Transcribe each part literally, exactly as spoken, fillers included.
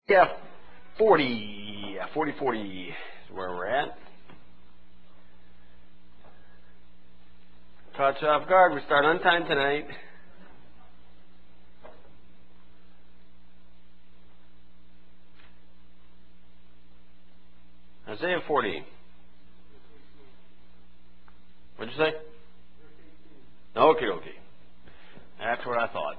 Yeah, forty, forty, forty is where we're at. Caught you off guard. We start on time tonight. Isaiah forty. What'd you say? Okay, okay. That's what I thought.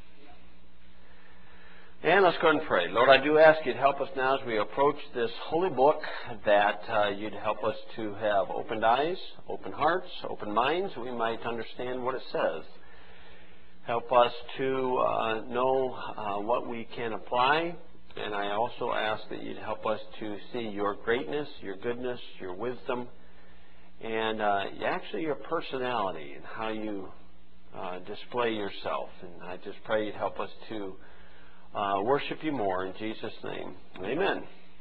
And let's go ahead and pray. Lord, I do ask you to help us now as we approach this holy book, that uh, you'd help us to have opened eyes, open hearts, open minds, we might understand what it says. Help us to uh, know uh, what we can apply, and I also ask that you'd help us to see your greatness, your goodness, your wisdom, and uh, actually your personality and how you uh, display yourself. And I just pray you'd help us to Uh, worship you more in Jesus' name. Amen.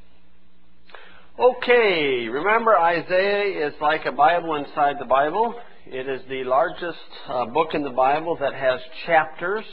Okay, remember Isaiah is like a Bible inside the Bible. It is the largest uh, book in the Bible that has chapters,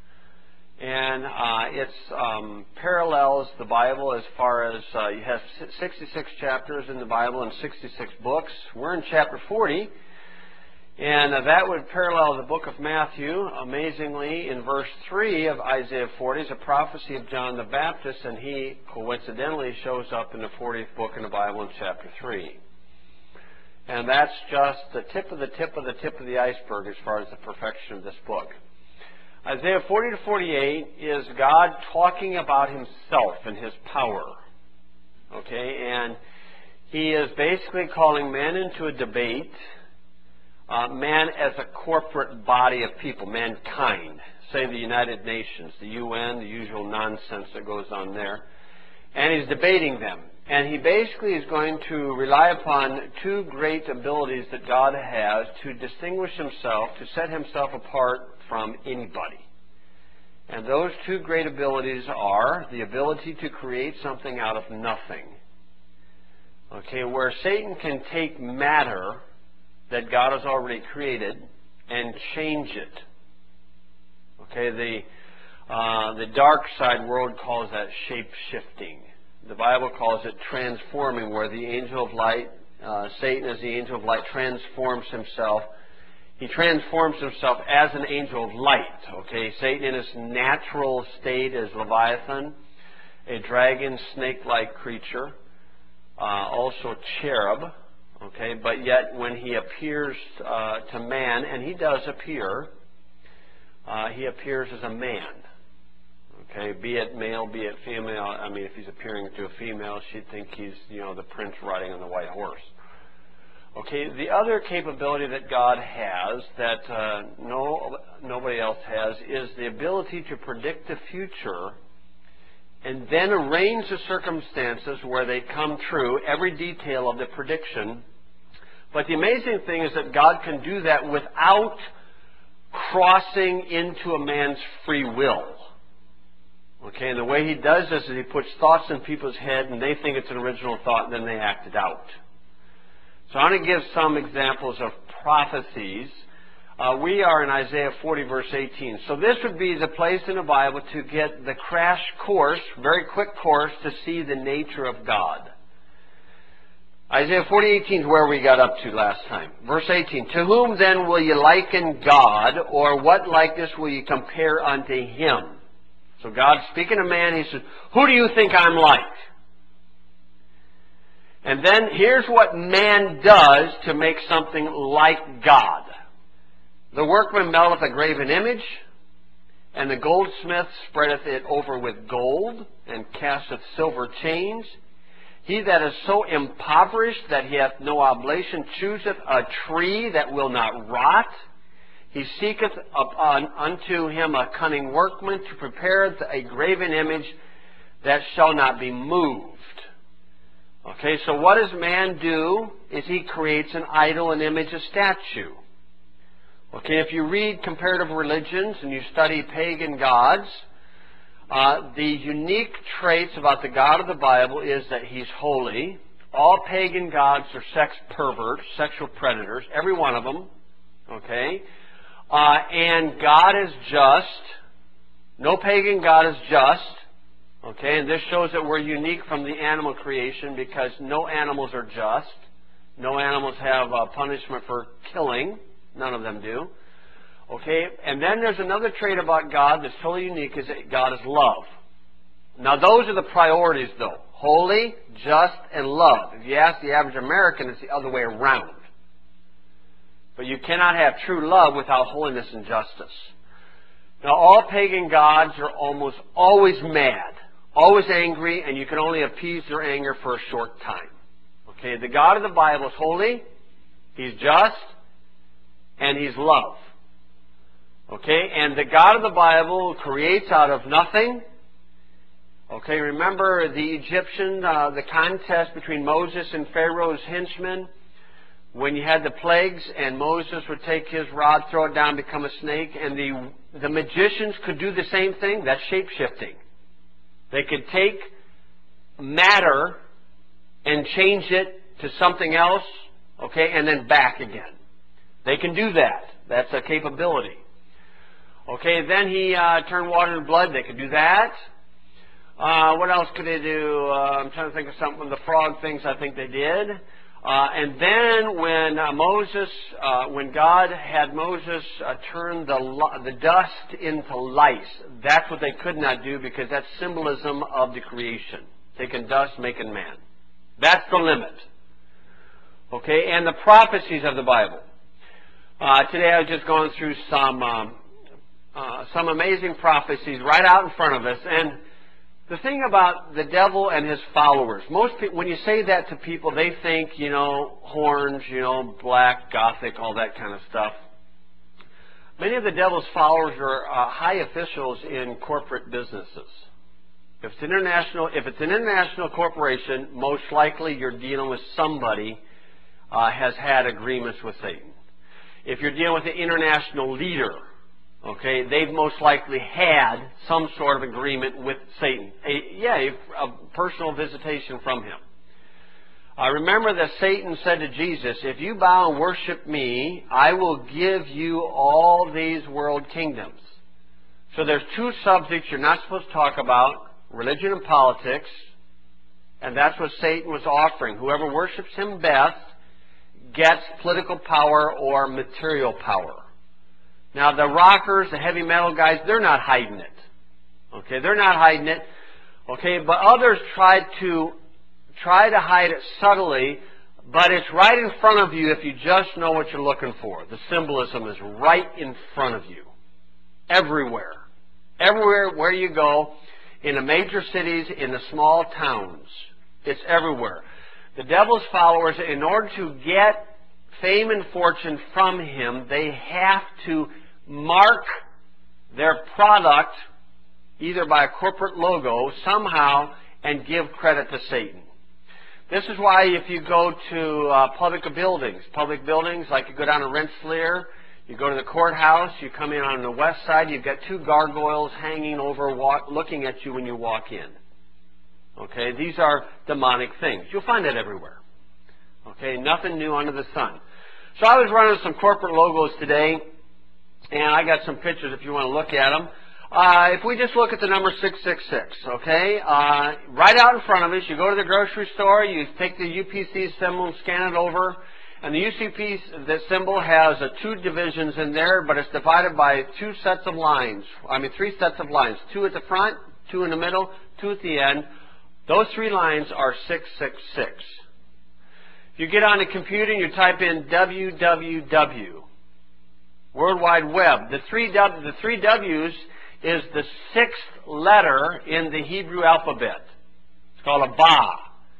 and uh, it um, parallels the Bible as far as uh, you have sixty-six chapters in the Bible and sixty-six books. We're in chapter forty. And uh, that would parallel the book of Matthew. Amazingly, in verse three of Isaiah forty is a prophecy of John the Baptist, and he coincidentally shows up in the fortieth book in the Bible in chapter three. And that's just the tip of the tip of the tip of the iceberg as far as the perfection of this book. Isaiah forty to forty-eight is God talking about himself and his power. Okay, and he is basically calling man into a debate. Uh, man as a corporate body of people, mankind, say the United Nations, the U N, the usual nonsense that goes on there. And he's debating them. And he basically is going to rely upon two great abilities that God has to distinguish himself, to set himself apart from anybody. And those two great abilities are the ability to create something out of nothing. Okay, where Satan can take matter that God has already created and change it. Okay, the uh, the dark side world calls that shape-shifting. The Bible calls it transforming, where the angel of light, uh, Satan as the angel of light, transforms himself. He transforms himself as an angel of light. Okay, Satan in his natural state is Leviathan, a dragon, snake-like creature, uh, also cherub. Okay, but yet when he appears uh, to man, and he does appear, uh, he appears as a man. Okay, be it male, be it female. I mean, if he's appearing to a female, she'd think he's, you know, the prince riding on the white horse. Okay, the other capability that God has that uh, no nobody else has is the ability to predict the future and then arrange the circumstances where they come true, every detail of the prediction. But the amazing thing is that God can do that without crossing into a man's free will. Okay, and the way he does this is he puts thoughts in people's head, and they think it's an original thought, and then they act it out. So I'm going to give some examples of prophecies. Uh, we are in Isaiah forty, verse eighteen. So this would be the place in the Bible to get the crash course, very quick course, to see the nature of God. Isaiah forty, eighteen is where we got up to last time. Verse eighteen, to whom then will ye liken God, or what likeness will ye compare unto him? So God speaking to man, he says, who do you think I'm like? And then here's what man does to make something like God. The workman melteth a graven image, and the goldsmith spreadeth it over with gold, and casteth silver chains. He that is so impoverished that he hath no oblation chooseth a tree that will not rot. He seeketh upon unto him a cunning workman to prepare a graven image that shall not be moved. Okay, so what does man do? Is he creates an idol, an image, a statue. Okay, if you read comparative religions and you study pagan gods, uh, the unique traits about the God of the Bible is that he's holy. All pagan gods are sex perverts, sexual predators, every one of them. Okay, uh, and God is just. No pagan god is just. Okay, and this shows that we're unique from the animal creation because no animals are just. No animals have uh, punishment for killing. None of them do. Okay, and then there's another trait about God that's totally unique, is that God is love. Now those are the priorities though. Holy, just, and love. If you ask the average American, it's the other way around. But you cannot have true love without holiness and justice. Now all pagan gods are almost always mad, always angry, and you can only appease their anger for a short time. Okay, the God of the Bible is holy, He's just, and He's love. Okay, and the God of the Bible creates out of nothing. Okay, remember the Egyptian, uh, the contest between Moses and Pharaoh's henchmen? When you had the plagues and Moses would take his rod, throw it down, become a snake, and the, the magicians could do the same thing? That's shape-shifting. They could take matter and change it to something else, okay, and then back again. They can do that. That's a capability. Okay, then he uh, turned water into blood. They could do that. Uh, what else could they do? Uh, I'm trying to think of something. The frog things I think they did. Uh, and then when uh, Moses, uh, when God had Moses uh, turn the, the dust into lice, that's what they could not do because that's symbolism of the creation. Taking dust, making man. That's the limit. Okay, and the prophecies of the Bible. Uh, today I was just going through some um, uh, some amazing prophecies right out in front of us. And the thing about the devil and his followers, most people, when you say that to people, they think, you know, horns, you know, black, gothic, all that kind of stuff. Many of the devil's followers are uh, high officials in corporate businesses. If it's international, if it's an international corporation, most likely you're dealing with somebody uh, has had agreements with Satan. If you're dealing with an international leader, okay, they've most likely had some sort of agreement with Satan. A, yeah, a, a personal visitation from him. I remember that Satan said to Jesus, if you bow and worship me, I will give you all these world kingdoms. So there's two subjects you're not supposed to talk about, religion and politics, and that's what Satan was offering. Whoever worships him best gets political power or material power. Now, the rockers, the heavy metal guys, they're not hiding it. Okay, they're not hiding it. Okay, but others try to try to hide it subtly, but it's right in front of you if you just know what you're looking for. The symbolism is right in front of you. Everywhere. Everywhere where you go, in the major cities, in the small towns. It's everywhere. The devil's followers, in order to get fame and fortune from him, they have to mark their product either by a corporate logo somehow and give credit to Satan. This is why if you go to uh, public buildings, public buildings like you go down to Rensselaer, you go to the courthouse, you come in on the west side, you've got two gargoyles hanging over, walk, looking at you when you walk in. Okay, these are demonic things. You'll find that everywhere. Okay, nothing new under the sun. So I was running some corporate logos today, and I got some pictures if you want to look at them. Uh, if we just look at the number six six six, okay, uh, right out in front of us, you go to the grocery store, you take the U P C symbol and scan it over, and the U C P the symbol has uh, two divisions in there, but it's divided by two sets of lines. I mean, three sets of lines. Two at the front, two in the middle, two at the end. Those three lines are six six six. If you get on the computer and you type in W W W, World Wide Web, the three, w, the three W's is the sixth letter in the Hebrew alphabet. It's called a Ba.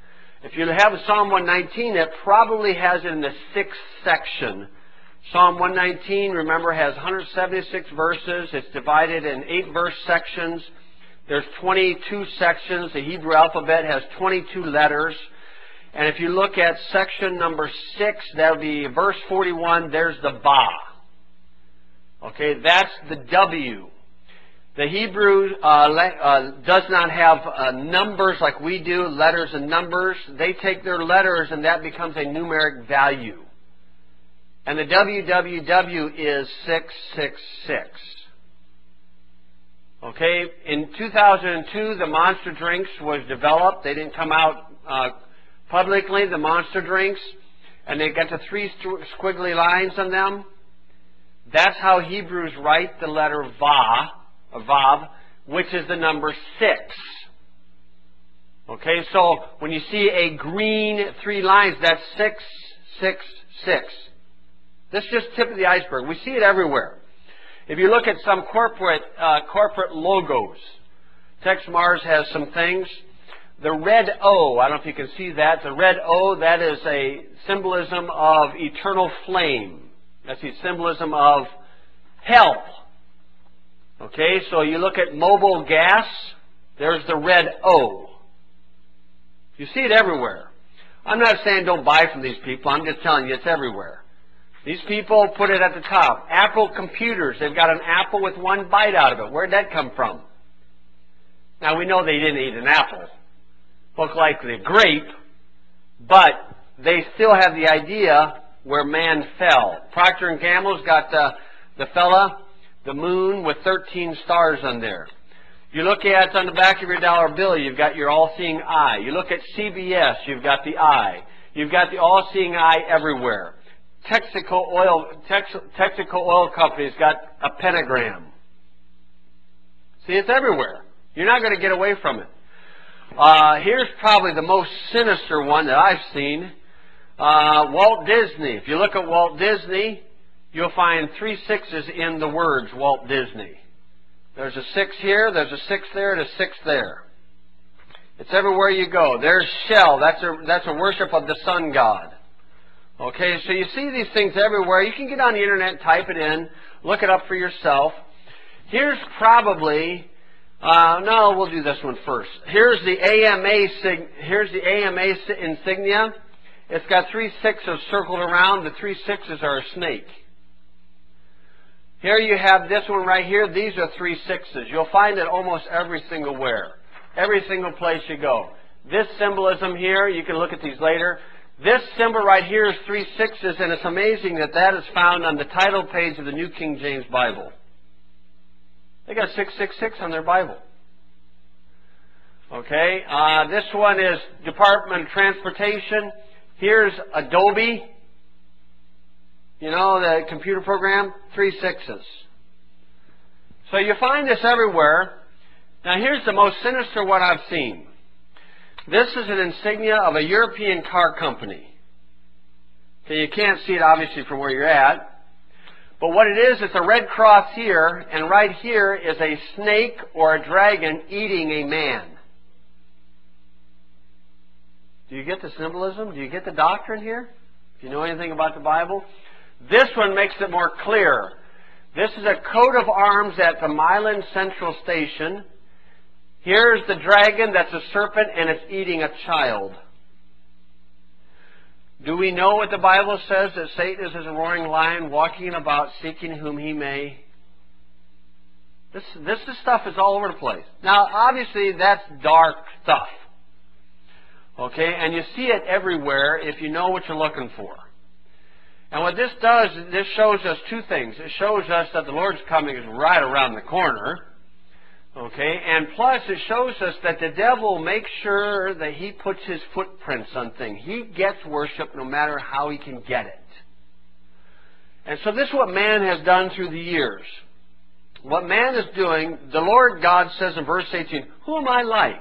If you have a Psalm one nineteen, it probably has it in the sixth section. Psalm one nineteen, remember, has one hundred seventy-six verses. It's divided in eight verse sections. There's twenty-two sections. The Hebrew alphabet has twenty-two letters. And if you look at section number six, that would be verse forty-one, there's the Ba. Okay, that's the W. The Hebrew uh, uh, does not have uh, numbers like we do, letters and numbers. They take their letters and that becomes a numeric value. And the W W W is six six six. Okay, in two thousand two, the Monster Drinks was developed. They didn't come out uh, publicly, the Monster Drinks, and they got the three squiggly lines on them. That's how Hebrews write the letter Va, or Vav, which is the number six. Okay, so when you see a green three lines, that's six, six, six. This is just tip of the iceberg. We see it everywhere. If you look at some corporate uh, corporate logos, Tex Mars has some things. The red O, I don't know if you can see that. The red O, that is a symbolism of eternal flame. That's the symbolism of hell. Okay, so you look at Mobil gas, there's the red O. You see it everywhere. I'm not saying don't buy from these people. I'm just telling you it's everywhere. These people put it at the top. Apple computers, they've got an apple with one bite out of it. Where'd that come from? Now, we know they didn't eat an apple. Looked like the grape, but they still have the idea where man fell. Procter and Gamble's got the, the fella, the moon with thirteen stars on there. You look at on the back of your dollar bill, you've got your all-seeing eye. You look at C B S, you've got the eye. You've got the all-seeing eye everywhere. Texaco Oil, Tex, Texaco Oil Company's got a pentagram. See, it's everywhere. You're not going to get away from it. Uh, here's probably the most sinister one that I've seen. Uh, Walt Disney. If you look at Walt Disney, you'll find three sixes in the words Walt Disney. There's a six here, there's a six there, and a six there. It's everywhere you go. There's Shell. That's a, that's a worship of the sun god. Okay, so you see these things everywhere. You can get on the internet and type it in, look it up for yourself. Here's probably, uh, no, we'll do this one first. Here's the A M A, sig, here's the A M A insignia. It's got three sixes circled around. The three sixes are a snake. Here you have this one right here. These are three sixes. You'll find it almost every single where. Every single place you go. This symbolism here, you can look at these later. This symbol right here is three sixes, and it's amazing that that is found on the title page of the New King James Bible. They got six six six on their Bible. Okay, uh, this one is Department of Transportation. Here's Adobe. You know, the computer program, three sixes. So you find this everywhere. Now here's the most sinister one I've seen. This is an insignia of a European car company. Okay, you can't see it obviously from where you're at. But what it is, it's a red cross here, and right here is a snake or a dragon eating a man. Do you get the symbolism? Do you get the doctrine here? If you know anything about the Bible. This one makes it more clear. This is a coat of arms at the Milan Central Station. Here's the dragon, that's a serpent, and it's eating a child. Do we know what the Bible says? That Satan is as a roaring lion, walking about, seeking whom he may. This, this, this stuff is all over the place. Now, obviously, that's dark stuff. Okay, and you see it everywhere if you know what you're looking for. And what this does, this shows us two things. It shows us that the Lord's coming is right around the corner. Okay, and plus it shows us that the devil makes sure that he puts his footprints on things. He gets worship no matter how he can get it. And so this is what man has done through the years. What man is doing, the Lord God says in verse eighteen, who am I like?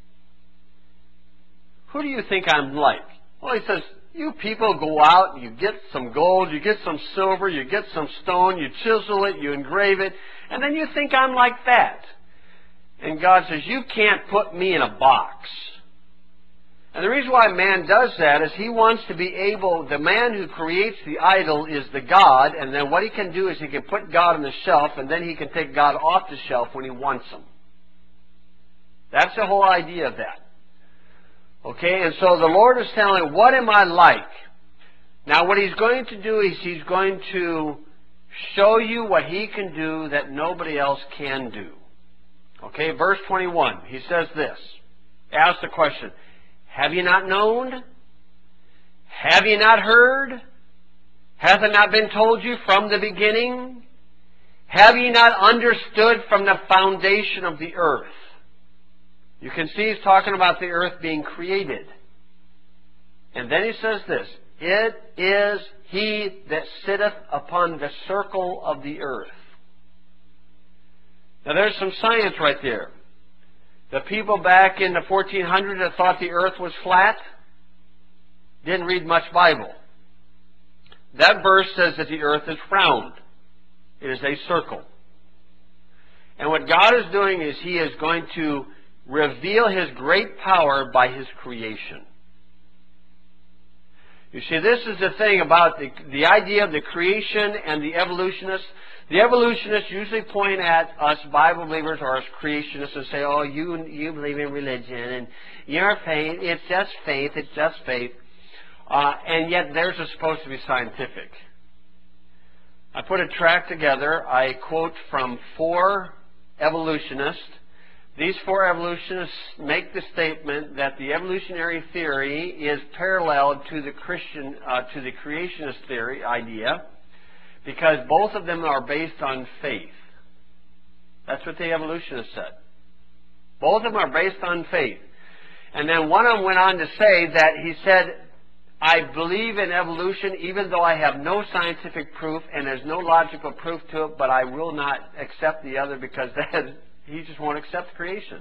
Who do you think I'm like? Well, he says, you people go out and you get some gold, you get some silver, you get some stone, you chisel it, you engrave it, and then you think I'm like that. And God says, you can't put me in a box. And the reason why man does that is he wants to be able, the man who creates the idol is the God, and then what he can do is he can put God on the shelf, and then he can take God off the shelf when he wants him. That's the whole idea of that. Okay, and so the Lord is telling, what am I like? Now what he's going to do is he's going to show you what he can do that nobody else can do. Okay, verse twenty-one, he says this. Ask the question, have you not known? Have you not heard? Hath it not been told you from the beginning? Have ye not understood from the foundation of the earth? You can see he's talking about the earth being created. And then he says this, it is he that sitteth upon the circle of the earth. Now there's some science right there. The people back in the fourteen hundreds that thought the earth was flat didn't read much Bible. That verse says that the earth is round. It is a circle. And what God is doing is He is going to reveal His great power by His creation. You see, this is the thing about the, the idea of the creation and the evolutionists. The evolutionists usually point at us Bible believers or us creationists and say, oh, you, you believe in religion and your faith, it's just faith, it's just faith. Uh, and yet theirs is supposed to be scientific. I put a tract together. I quote from four evolutionists. These four evolutionists make the statement that the evolutionary theory is parallel to the Christian, uh, to the creationist theory idea, because both of them are based on faith. That's what the evolutionists said. Both of them are based on faith. And then one of them went on to say that he said, I believe in evolution even though I have no scientific proof and there's no logical proof to it, but I will not accept the other because that, he just won't accept creation.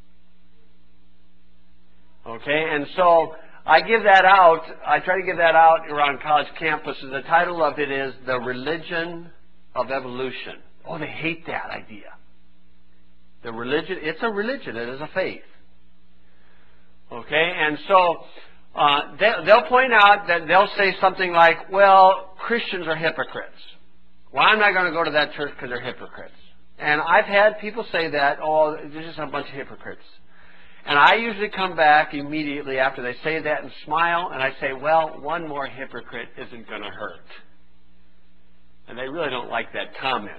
Okay, and so I give that out, I try to give that out around college campuses. The title of it is The Religion of Evolution. Oh, they hate that idea. The religion, it's a religion, it is a faith. Okay, and so uh, they, they'll point out that they'll say something like, well, Christians are hypocrites. Well, I'm not going to go to that church because they're hypocrites. And I've had people say that, oh, there's just a bunch of hypocrites. And I usually come back immediately after they say that and smile, and I say, well, one more hypocrite isn't going to hurt. And they really don't like that comment.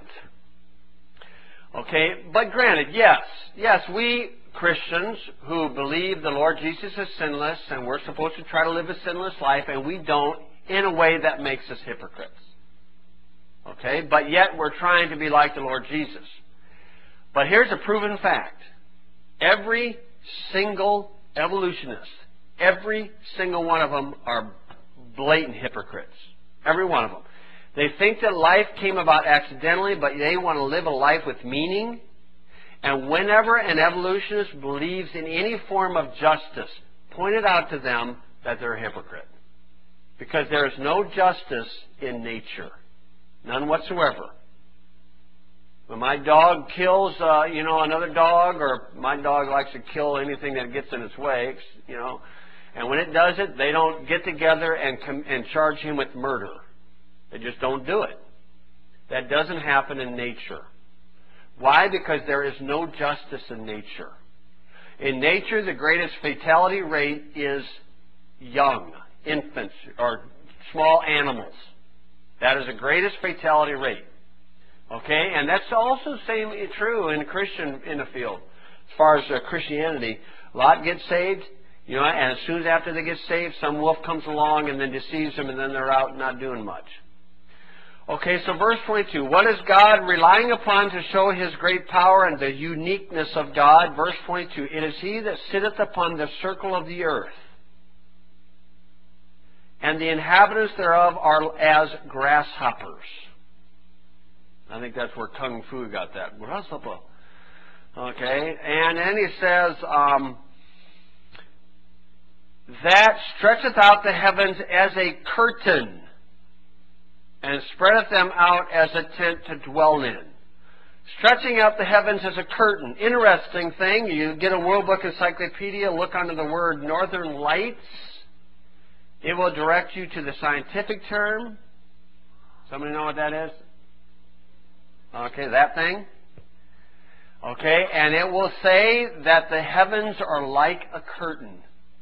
Okay, but granted, yes, yes, we Christians who believe the Lord Jesus is sinless and we're supposed to try to live a sinless life, and we don't, in a way that makes us hypocrites. Okay, but yet we're trying to be like the Lord Jesus. But here's a proven fact. Every single evolutionist, every single one of them are blatant hypocrites. Every one of them. They think that life came about accidentally, but they want to live a life with meaning. And whenever an evolutionist believes in any form of justice, point it out to them that they're a hypocrite. Because there is no justice in nature. None whatsoever. When my dog kills, uh, you know, another dog, or my dog likes to kill anything that gets in its way, you know, and when it does it, they don't get together and com- and charge him with murder. They just don't do it. That doesn't happen in nature. Why? Because there is no justice in nature. In nature, the greatest fatality rate is young, infants, or small animals. That is the greatest fatality rate. Okay? And that's also same true in Christian in the field. As far as uh, Christianity, a lot get saved, you know, and as soon as after they get saved, some wolf comes along and then deceives them, and then they're out not doing much. Okay, so verse twenty-two. What is God relying upon to show His great power and the uniqueness of God? Verse twenty-two. It is He that sitteth upon the circle of the earth, and the inhabitants thereof are as grasshoppers. I think that's where Kung Fu got that. Grasshopper. Okay, and then he says, um, that stretcheth out the heavens as a curtain, and spreadeth them out as a tent to dwell in. Stretching out the heavens as a curtain. Interesting thing. You get a World Book Encyclopedia, look under the word Northern Lights. It will direct you to the scientific term. Somebody know what that is? Okay, that thing. Okay, and it will say that the heavens are like a curtain.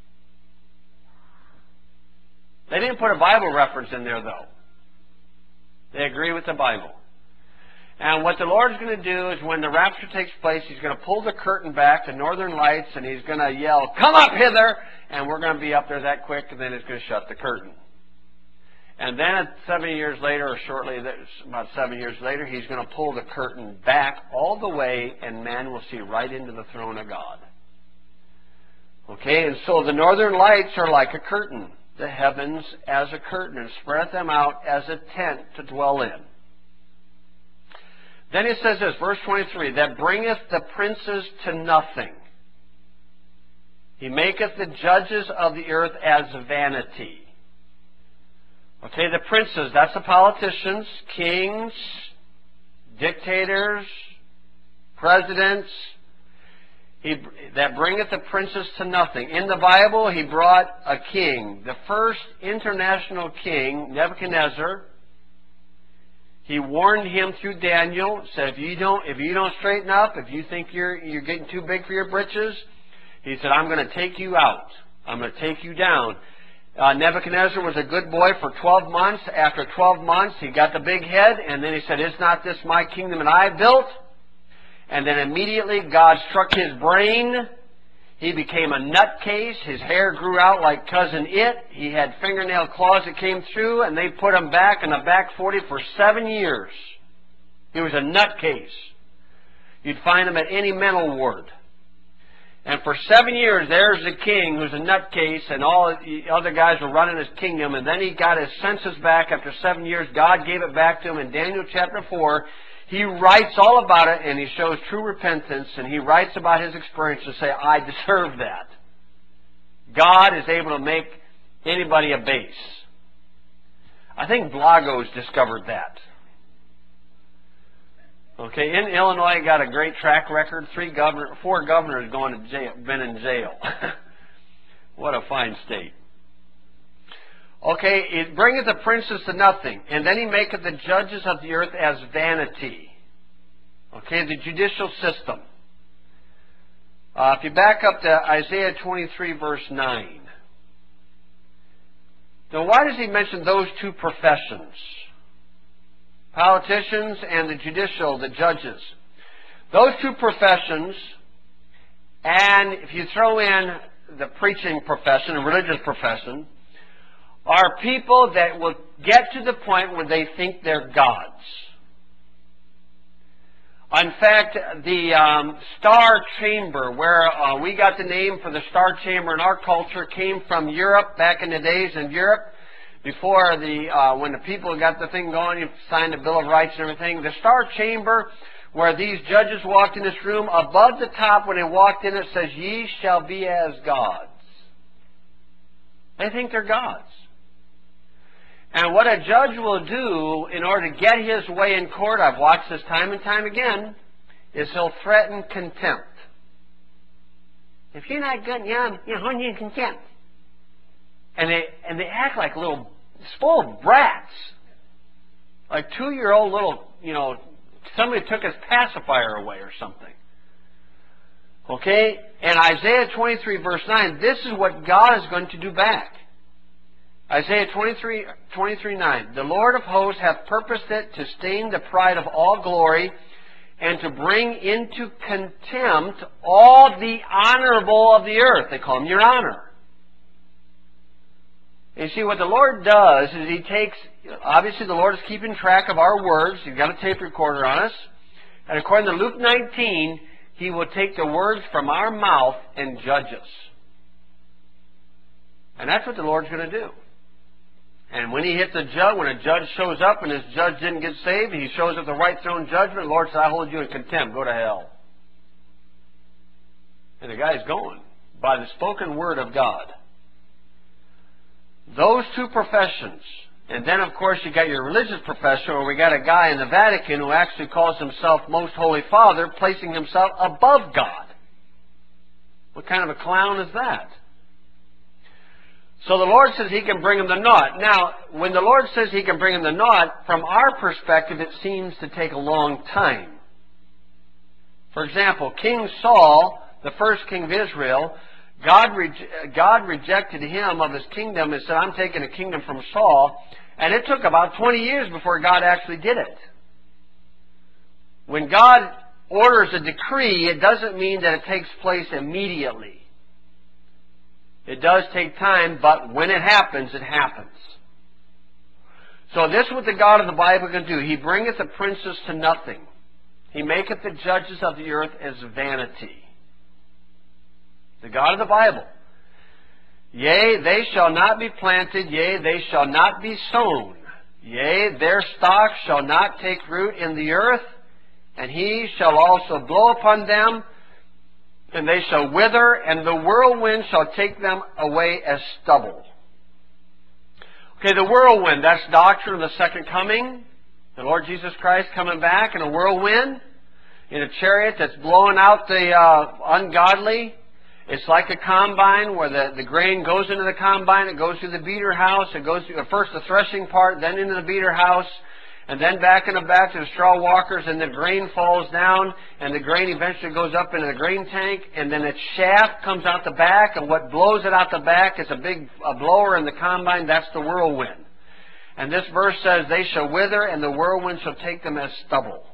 They didn't put a Bible reference in there, though. They agree with the Bible. And what the Lord's going to do is when the rapture takes place, He's going to pull the curtain back, the northern lights, and He's going to yell, come up hither! And we're going to be up there that quick, and then He's going to shut the curtain. And then seven years later, or shortly, about seven years later, he's going to pull the curtain back all the way, and man will see right into the throne of God. Okay, and so the northern lights are like a curtain, the heavens as a curtain, and spread them out as a tent to dwell in. Then he says this, verse twenty-three, that bringeth the princes to nothing. He maketh the judges of the earth as vanity. Okay, the princes, that's the politicians, kings, dictators, presidents. He, that bringeth the princes to nothing. In the Bible, he brought a king, the first international king, Nebuchadnezzar. He warned him through Daniel, said, if you don't, if you don't straighten up, if you think you're, you're getting too big for your britches, he said, I'm going to take you out. I'm going to take you down. Uh, Nebuchadnezzar was a good boy for twelve months. After twelve months, he got the big head, and then he said, is not this my kingdom that I have built? And then immediately God struck his brain. He became a nutcase. His hair grew out like Cousin It. He had fingernail claws that came through, and they put him back in the back forty for seven years. He was a nutcase. You'd find him at any mental ward. And for seven years, there's the king who's a nutcase, and all the other guys were running his kingdom. And then he got his senses back after seven years. God gave it back to him in Daniel chapter four. He writes all about it, and he shows true repentance, and he writes about his experience to say, I deserve that. God is able to make anybody a base. I think Blagos discovered that. Okay, in Illinois, got a great track record. Three governor, four governors going to jail, been in jail. What a fine state. Okay, it bringeth the princes to nothing, and then he maketh the judges of the earth as vanity. Okay, the judicial system. Uh, if you back up to Isaiah twenty-three, verse nine. Now, why does he mention those two professions? Politicians and the judicial, the judges. Those two professions, and if you throw in the preaching profession, the religious profession, are people that will get to the point where they think they're gods. In fact, the um, Star Chamber, where uh, we got the name for the Star Chamber in our culture, came from Europe back in the days in Europe. Before the, uh, when the people got the thing going, you signed the Bill of Rights and everything. The Star Chamber, where these judges walked in this room, above the top when they walked in, it says, ye shall be as gods. They think they're gods. And what a judge will do in order to get his way in court, I've watched this time and time again, is he'll threaten contempt. If you're not good, you know, you're holding you in contempt. And they, and they act like little spoiled brats. Like two-year-old little, you know, somebody took his pacifier away or something. Okay? And Isaiah twenty-three, verse nine, this is what God is going to do back. Isaiah twenty-three, twenty-three, nine. The Lord of hosts hath purposed it to stain the pride of all glory, and to bring into contempt all the honorable of the earth. They call them your honor. You see, what the Lord does is He takes, obviously the Lord is keeping track of our words. He's got a tape recorder on us. And according to Luke nineteen, He will take the words from our mouth and judge us. And that's what the Lord's going to do. And when He hits a judge, when a judge shows up and this judge didn't get saved, He shows up the right throne judgment, the Lord says, I hold you in contempt. Go to hell. And the guy's going by the spoken word of God. Those two professions. And then, of course, you got your religious profession, where we got a guy in the Vatican who actually calls himself Most Holy Father, placing himself above God. What kind of a clown is that? So the Lord says He can bring him to naught. Now, when the Lord says He can bring him to naught, from our perspective, it seems to take a long time. For example, King Saul, the first king of Israel, God, re God rejected him of his kingdom and said, I'm taking the kingdom from Saul. And it took about twenty years before God actually did it. When God orders a decree, it doesn't mean that it takes place immediately. It does take time, but when it happens, it happens. So this is what the God of the Bible can do. He bringeth the princes to nothing. He maketh the judges of the earth as vanity. The God of the Bible. Yea, they shall not be planted. Yea, they shall not be sown. Yea, their stock shall not take root in the earth. And he shall also blow upon them, and they shall wither, and the whirlwind shall take them away as stubble. Okay, the whirlwind, that's doctrine of the second coming. The Lord Jesus Christ coming back in a whirlwind, in a chariot that's blowing out the uh, ungodly. It's like a combine where the, the grain goes into the combine, it goes through the beater house, it goes through first the threshing part, then into the beater house, and then back in the back to the straw walkers, and the grain falls down, and the grain eventually goes up into the grain tank, and then its shaft comes out the back, and what blows it out the back is a big a blower in the combine. That's the whirlwind. And this verse says, they shall wither, and the whirlwind shall take them as stubble.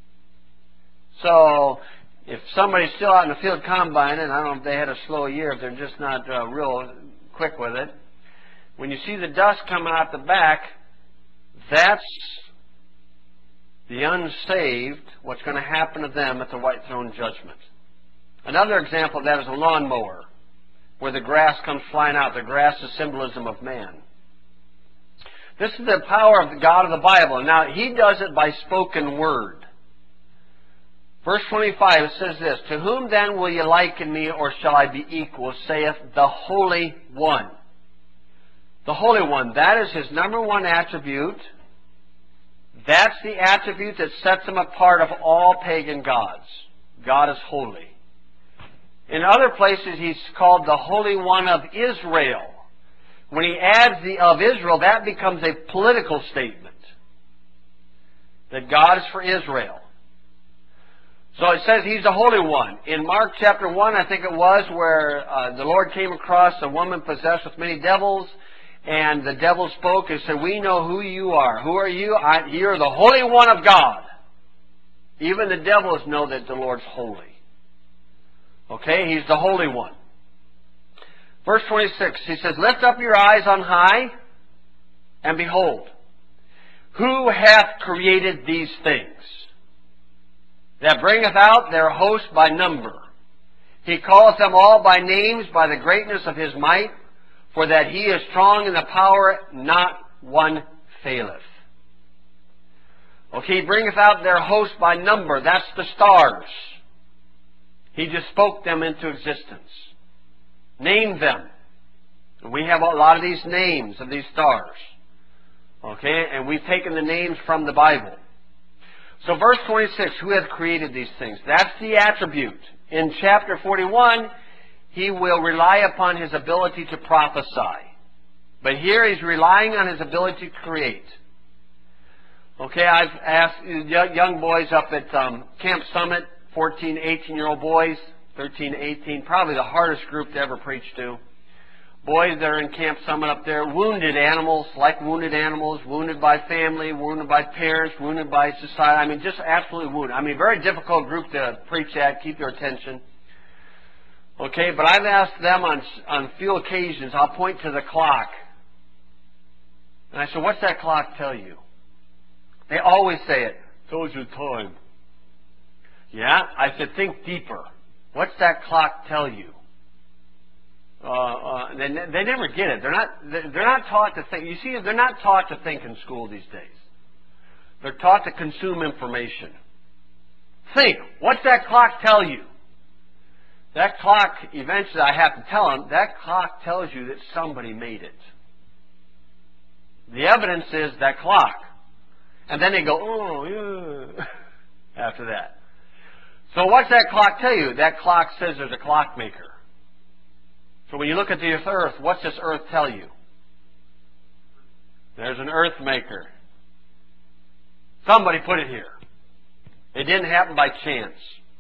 So, if somebody's still out in the field combining, I don't know if they had a slow year, if they're just not uh, real quick with it, when you see the dust coming out the back, that's the unsaved, what's going to happen to them at the white throne judgment. Another example of that is a lawnmower, where the grass comes flying out. The grass is symbolism of man. This is the power of the God of the Bible. Now, He does it by spoken word. Verse twenty-five, it says this, to whom then will ye liken me, or shall I be equal, saith the Holy One. The Holy One, that is His number one attribute. That's the attribute that sets Him apart of all pagan gods. God is holy. In other places, He's called the Holy One of Israel. When He adds the of Israel, that becomes a political statement. That God is for Israel. So it says He's the Holy One. In Mark chapter one, I think it was, where uh, the Lord came across a woman possessed with many devils, and the devil spoke and said, we know who you are. Who are you? I, you're the Holy One of God. Even the devils know that the Lord's holy. Okay, He's the Holy One. Verse twenty-six, He says, lift up your eyes on high, and behold, who hath created these things? That bringeth out their host by number. He calleth them all by names, by the greatness of His might, for that He is strong in the power, not one faileth. Okay, He bringeth out their host by number. That's the stars. He just spoke them into existence. Named them. And we have a lot of these names of these stars. Okay, and we've taken the names from the Bible. So verse twenty-six, who hath created these things? That's the attribute. In chapter forty-one, he will rely upon his ability to prophesy. But here he's relying on his ability to create. Okay, I've asked young boys up at um, Camp Summit, fourteen, eighteen-year-old boys, thirteen, eighteen, probably the hardest group to ever preach to. Boys that are in Camp Summit up there, wounded animals, like wounded animals, wounded by family, wounded by parents, wounded by society. I mean, just absolutely wounded. I mean, very difficult group to preach at, keep their attention. Okay, but I've asked them on, on few occasions, I'll point to the clock. And I said, what's that clock tell you? They always say it. Tells you time. Yeah? I said, think deeper. What's that clock tell you? Uh, uh, they, they never get it. They're not, they're not taught to think. You see, they're not taught to think in school these days. They're taught to consume information. Think. What's that clock tell you? That clock, eventually I have to tell them, that clock tells you that somebody made it. The evidence is that clock. And then they go, oh, yeah, after that. So what's that clock tell you? That clock says there's a clockmaker. So when you look at the earth, what's this earth tell you? There's an earth maker. Somebody put it here. It didn't happen by chance.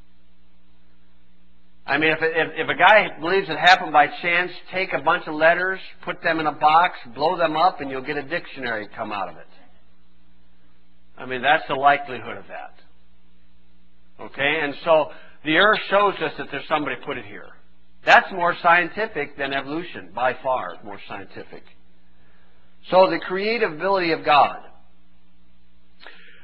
I mean, if, it, if, if a guy believes it happened by chance, take a bunch of letters, put them in a box, blow them up, and you'll get a dictionary come out of it. I mean, that's the likelihood of that. Okay, and so the earth shows us that there's somebody put it here. That's more scientific than evolution, by far more scientific. So the creative ability of God.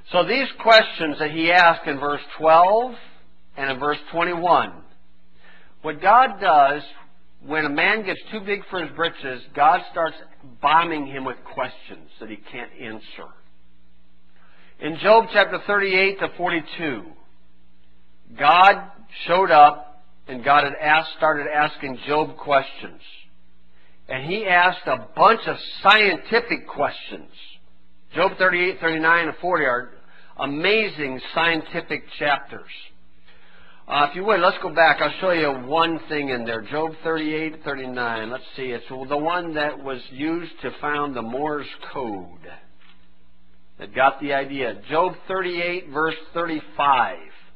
So these questions that he asked in verse twelve and in verse twenty-one, what God does when a man gets too big for his britches, God starts bombing him with questions that he can't answer. In Job chapter thirty-eight to forty-two, God showed up and God had asked, started asking Job questions. And he asked a bunch of scientific questions. Job thirty-eight, thirty-nine, and forty are amazing scientific chapters. Uh, if you would, let's go back. I'll show you one thing in there. Job thirty-eight, thirty-nine. Let's see. It's the one that was used to found the Morse code. That got the idea. Job thirty-eight, verse thirty-five.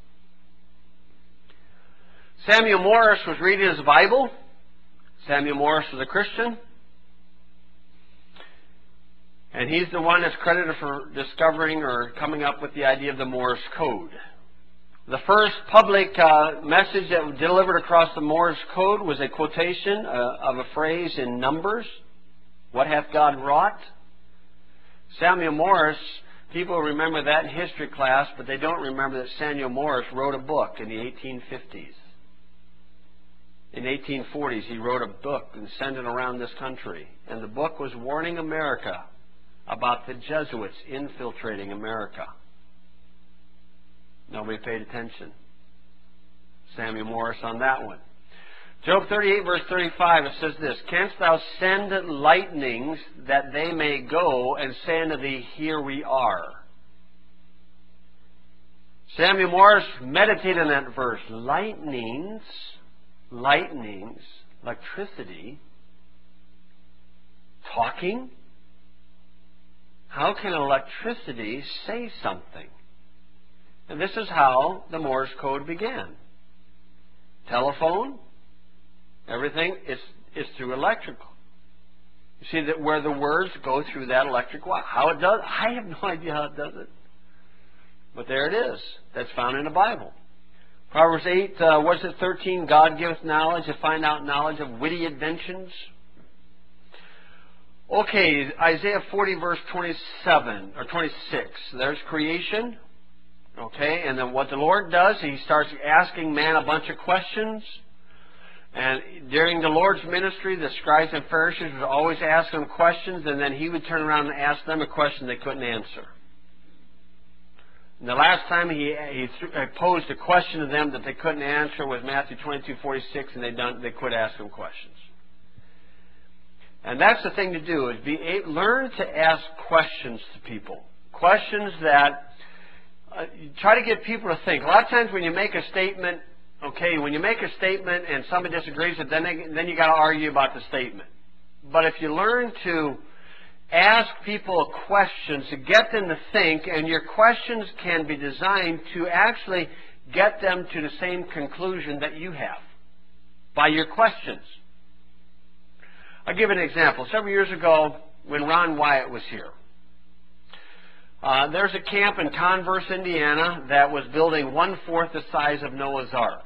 Samuel Morse was reading his Bible. Samuel Morse was a Christian. And he's the one that's credited for discovering or coming up with the idea of the Morse code. The first public uh, message that was delivered across the Morse code was a quotation uh, of a phrase in Numbers. What hath God wrought? Samuel Morse, people remember that in history class, but they don't remember that Samuel Morse wrote a book in the eighteen fifties. In the eighteen forties, he wrote a book and sent it around this country. And the book was warning America about the Jesuits infiltrating America. Nobody paid attention. Samuel Morse on that one. Job thirty-eight, verse thirty-five, it says this, Canst thou send lightnings that they may go and say unto thee, Here we are? Samuel Morse meditated on that verse. Lightnings, lightnings, electricity, talking? How can electricity say something? And this is how the Morse code began. Telephone, everything is, is through electrical. You see that where the words go through that electric wire. How it does, I have no idea how it does it. But there it is. That's found in the Bible. Proverbs eight, uh, what is it, thirteen, God giveth knowledge to find out knowledge of witty inventions. Okay, Isaiah forty, verse twenty-seven, or twenty-six. There's creation. Okay, and then what the Lord does, He starts asking man a bunch of questions. And during the Lord's ministry, the scribes and Pharisees would always ask Him questions, and then He would turn around and ask them a question they couldn't answer. And the last time He, he th- posed a question to them that they couldn't answer was Matthew twenty-two, forty-six, and they, done, they quit asking questions. And that's the thing to do, is be a, learn to ask questions to people. Questions that uh, try to get people to think. A lot of times when you make a statement, okay, when you make a statement and somebody disagrees with it, then, they, then you got to argue about the statement. But if you learn to ask people questions to get them to think, and your questions can be designed to actually get them to the same conclusion that you have by your questions. I'll give an example. Several years ago, when Ron Wyatt was here, uh, there's a camp in Converse, Indiana, that was building one-fourth the size of Noah's Ark.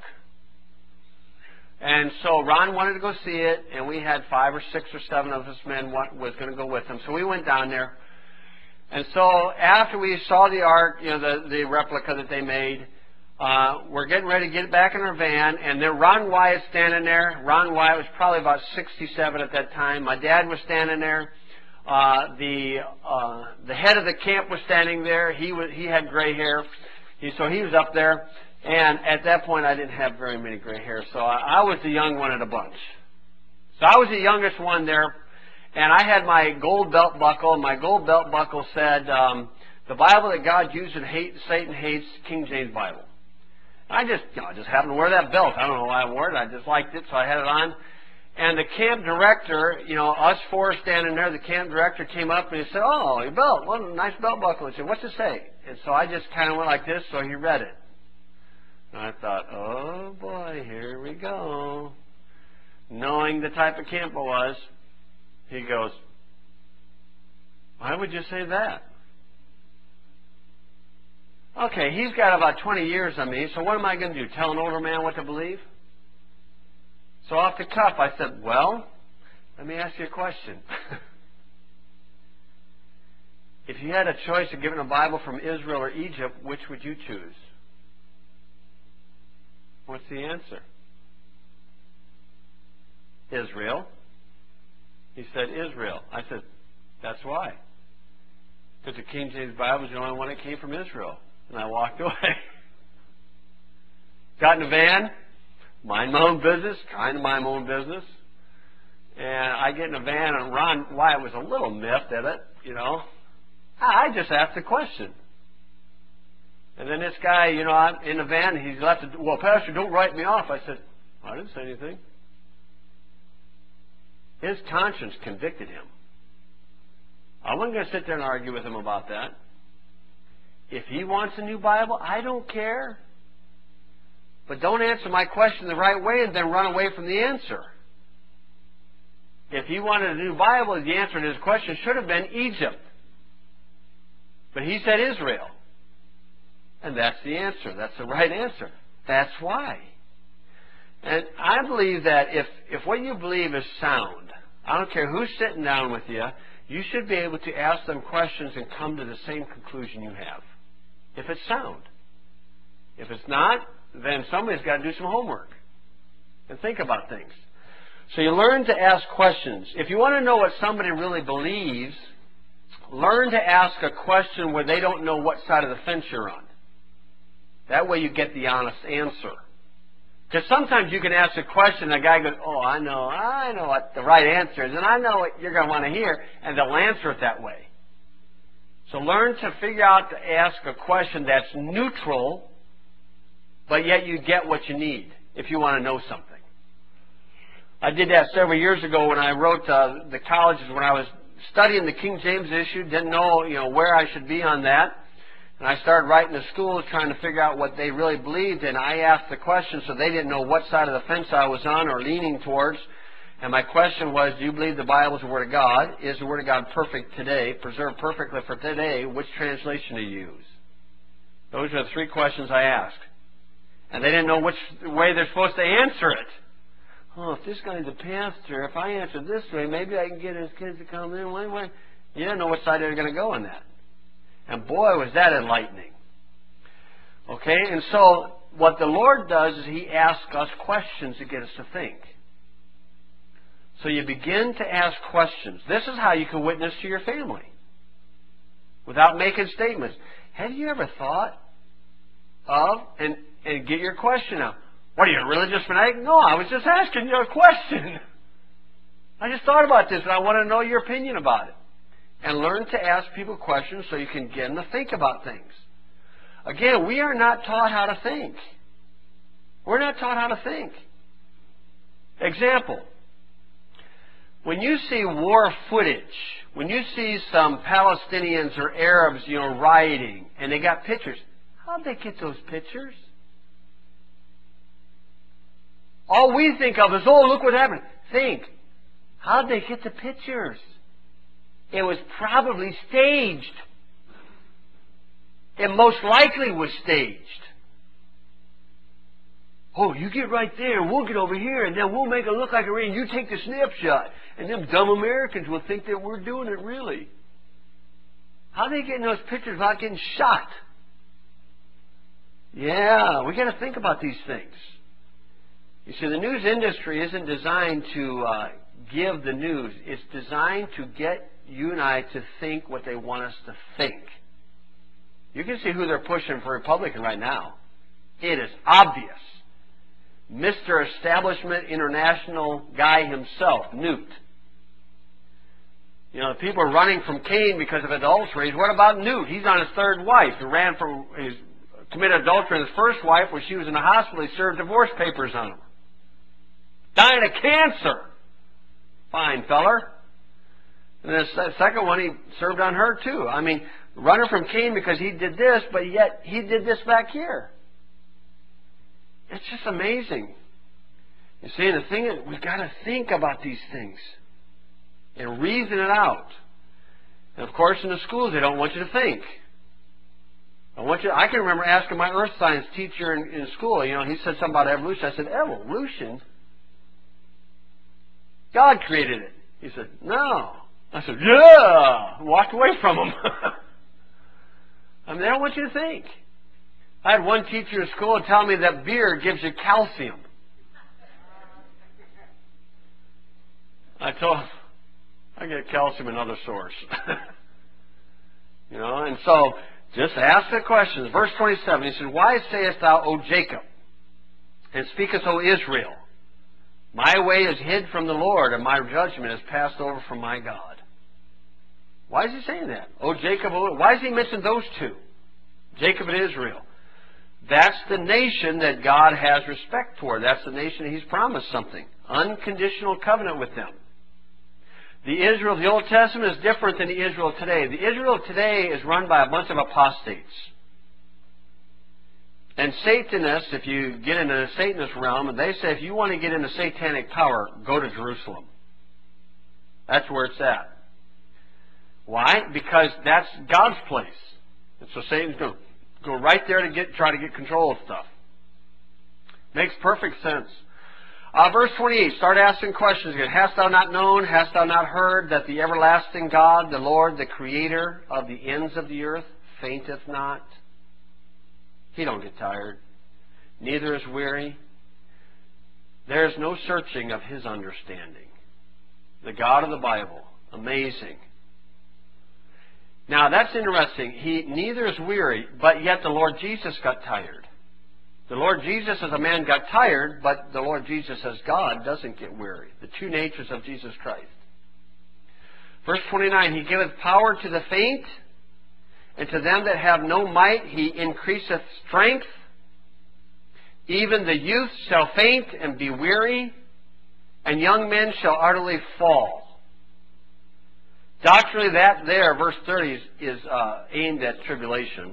And so Ron wanted to go see it, and we had five or six or seven of us men want, was going to go with him. So we went down there. And so after we saw the ark, you know, the, the replica that they made, uh, we're getting ready to get back in our van, and then Ron Wyatt standing there. Ron Wyatt was probably about sixty-seven at that time. My dad was standing there. Uh, the uh, the head of the camp was standing there. He was he had gray hair, he, so he was up there. And at that point, I didn't have very many gray hairs, so I, I was the young one of the bunch. So I was the youngest one there, and I had my gold belt buckle, and my gold belt buckle said, um, the Bible that God used and hate, Satan hates, King James Bible. I just, you know, I just happened to wear that belt. I don't know why I wore it. I just liked it, so I had it on. And the camp director, you know, us four standing there, the camp director came up and he said, oh, your belt, what a nice belt buckle. He said, what's it say? And so I just kind of went like this, so he read it. And I thought, oh boy, here we go. Knowing the type of camp I was, he goes, why would you say that? Okay, he's got about twenty years on me, so what am I going to do? Tell an older man what to believe? So off the cuff, I said, well, let me ask you a question. If you had a choice of giving a Bible from Israel or Egypt, which would you choose? What's the answer? Israel. He said Israel. I said, that's why. Because the King James Bible is the only one that came from Israel. And I walked away. Got in the van, mind my own business, trying to mind my own business. And I get in the van, and Ron Wyatt was a little miffed at it, you know. I just asked a question. And then this guy, you know, I'm in the van, and he's left, well, Pastor, don't write me off. I said, I didn't say anything. His conscience convicted him. I wasn't going to sit there and argue with him about that. If he wants a new Bible, I don't care. But don't answer my question the right way and then run away from the answer. If he wanted a new Bible, the answer to his question should have been Egypt. But he said Israel. And that's the answer. That's the right answer. That's why. And I believe that if, if what you believe is sound, I don't care who's sitting down with you, you should be able to ask them questions and come to the same conclusion you have. If it's sound. If it's not, then somebody's got to do some homework and think about things. So you learn to ask questions. If you want to know what somebody really believes, learn to ask a question where they don't know what side of the fence you're on. That way you get the honest answer. Because sometimes you can ask a question and a guy goes, oh, I know, I know what the right answer is, and I know what you're going to want to hear, and they'll answer it that way. So learn to figure out to ask a question that's neutral, but yet you get what you need if you want to know something. I did that several years ago when I wrote uh, the colleges, when I was studying the King James issue, didn't know, you know, where I should be on that. And I started writing to schools trying to figure out what they really believed, and I asked the question so they didn't know what side of the fence I was on or leaning towards. And my question was, do you believe the Bible is the Word of God? Is the Word of God perfect today, preserved perfectly for today? Which translation to use? Those are the three questions I asked. And they didn't know which way they're supposed to answer it. Oh, if this guy's a pastor, if I answer this way, maybe I can get his kids to come in. Wait, wait. You didn't know which side they were going to go on that. And boy, was that enlightening. Okay, and so what the Lord does is He asks us questions to get us to think. So you begin to ask questions. This is how you can witness to your family without making statements. Have you ever thought of, and, and get your question out. What are you, a religious fanatic? No, I was just asking you a question. I just thought about this and I want to know your opinion about it. And learn to ask people questions so you can get them to think about things. Again, we are not taught how to think. We're not taught how to think. Example. When you see war footage, when you see some Palestinians or Arabs, you know, rioting, and they got pictures, how'd they get those pictures? All we think of is, oh, look what happened. Think, how'd they get the pictures? It was probably staged. It most likely was staged. Oh, you get right there, and we'll get over here, and then we'll make it look like a rain. You take the snapshot, and them dumb Americans will think that we're doing it really. How are they getting those pictures without getting shot? Yeah, we got to think about these things. You see, the news industry isn't designed to uh, give the news. It's designed to get you and I to think what they want us to think. You can see who they're pushing for Republican right now. It is obvious. Mister Establishment International guy himself, Newt. You know, the people are running from Cain because of adulteries. What about Newt? He's on his third wife. He ran from, he committed adultery with his first wife when she was in the hospital. He served divorce papers on her. Dying of cancer. Fine feller. And the second one, he served on her too. I mean, running from Cain because he did this, but yet he did this back here. It's just amazing. You see, the thing is, we've got to think about these things and reason it out. And of course, in the schools, they don't want you to think. I want you. I can remember asking my earth science teacher in, in school. You know, he said something about evolution. I said, "Evolution? God created it." He said, "No, I said, yeah, walked away from them. I mean, they don't want you to think. I had one teacher in school tell me that beer gives you calcium. I told him, I get calcium in other source. You know, and so just ask the questions. Verse twenty-seven, he said, why sayest thou, O Jacob, and speakest, O Israel, my way is hid from the Lord, and my judgment is passed over from my God? Why is he saying that? O Jacob, o, why does he mention those two? Jacob and Israel. That's the nation that God has respect for. That's the nation that he's promised something. Unconditional covenant with them. The Israel of the Old Testament is different than the Israel today. The Israel today is run by a bunch of apostates. And Satanists, if you get into the Satanist realm, and they say if you want to get into satanic power, go to Jerusalem. That's where it's at. Why? Because that's God's place. And so Satan's going to go right there to get try to get control of stuff. Makes perfect sense. Uh, verse twenty-eight, start asking questions again. Hast thou not known, hast thou not heard, that the everlasting God, the Lord, the Creator of the ends of the earth, fainteth not? He don't get tired. Neither is weary. There is no searching of His understanding. The God of the Bible. Amazing. Now that's interesting. He neither is weary, but yet the Lord Jesus got tired. The Lord Jesus as a man got tired, but the Lord Jesus as God doesn't get weary. The two natures of Jesus Christ. Verse twenty-nine, He giveth power to the faint, and to them that have no might He increaseth strength. Even the youth shall faint and be weary, and young men shall utterly fall. Doctrinally, that there, verse thirty, is, is uh, aimed at tribulation.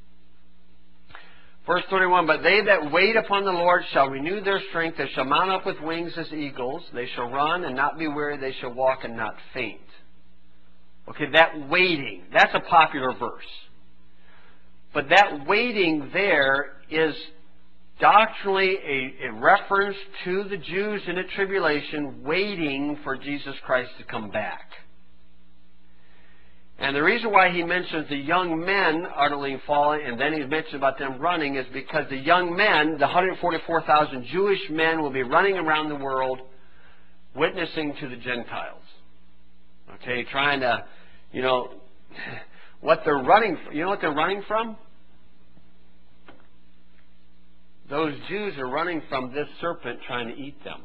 Verse thirty-one, but they that wait upon the Lord shall renew their strength. They shall mount up with wings as eagles. They shall run and not be weary. They shall walk and not faint. Okay, that waiting, that's a popular verse. But that waiting there is doctrinally a, a reference to the Jews in the tribulation waiting for Jesus Christ to come back. And the reason why he mentions the young men utterly falling, and then he mentions about them running, is because the young men, the one hundred forty-four thousand Jewish men, will be running around the world witnessing to the Gentiles. Okay, trying to, you know, what they're running from. You know what they're running from? Those Jews are running from this serpent trying to eat them.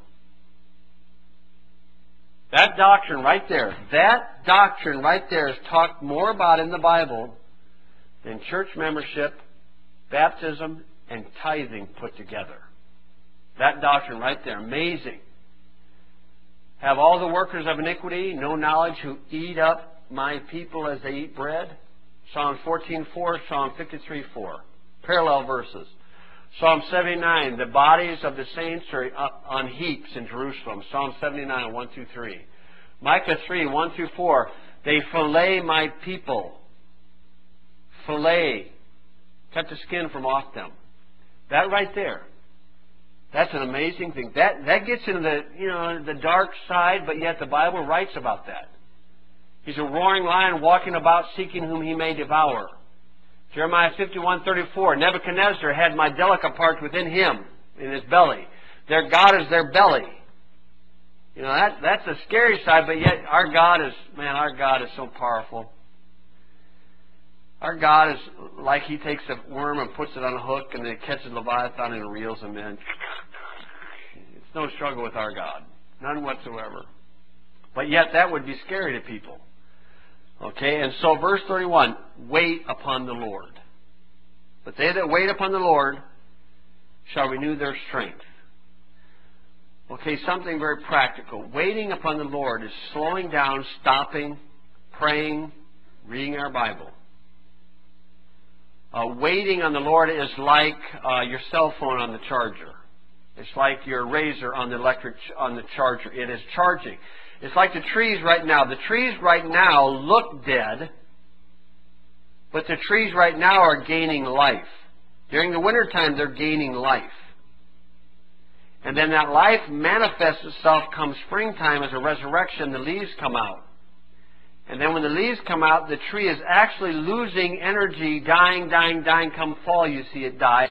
That doctrine right there, that doctrine right there is talked more about in the Bible than church membership, baptism, and tithing put together. That doctrine right there, amazing. Have all the workers of iniquity no knowledge who eat up my people as they eat bread? Psalm fourteen four, Psalm fifty-three four. Parallel verses. Psalm seventy-nine, the bodies of the saints are on heaps in Jerusalem. Psalm seventy-nine, one through three. Micah three, one through four. They fillet my people. Fillet. Cut the skin from off them. That right there. That's an amazing thing. That that gets into the, you know, the dark side, but yet the Bible writes about that. He's a roaring lion walking about seeking whom he may devour. Jeremiah fifty-one thirty-four, Nebuchadnezzar had my delicate part within him, in his belly. Their God is their belly. You know, that, that's the scary side, but yet our God is, man, our God is so powerful. Our God is like He takes a worm and puts it on a hook and then catches Leviathan and reels him in. It's no struggle with our God. None whatsoever. But yet that would be scary to people. Okay, and so verse thirty-one, wait upon the Lord. But they that wait upon the Lord shall renew their strength. Okay, something very practical. Waiting upon the Lord is slowing down, stopping, praying, reading our Bible. Uh, waiting on the Lord is like uh, your cell phone on the charger. It's like your razor on the electric ch- on the charger. It is charging. It's like the trees right now. The trees right now look dead, but the trees right now are gaining life. During the wintertime, they're gaining life. And then that life manifests itself come springtime as a resurrection. The leaves come out. And then when the leaves come out, the tree is actually losing energy, dying, dying, dying. Come fall, you see it die.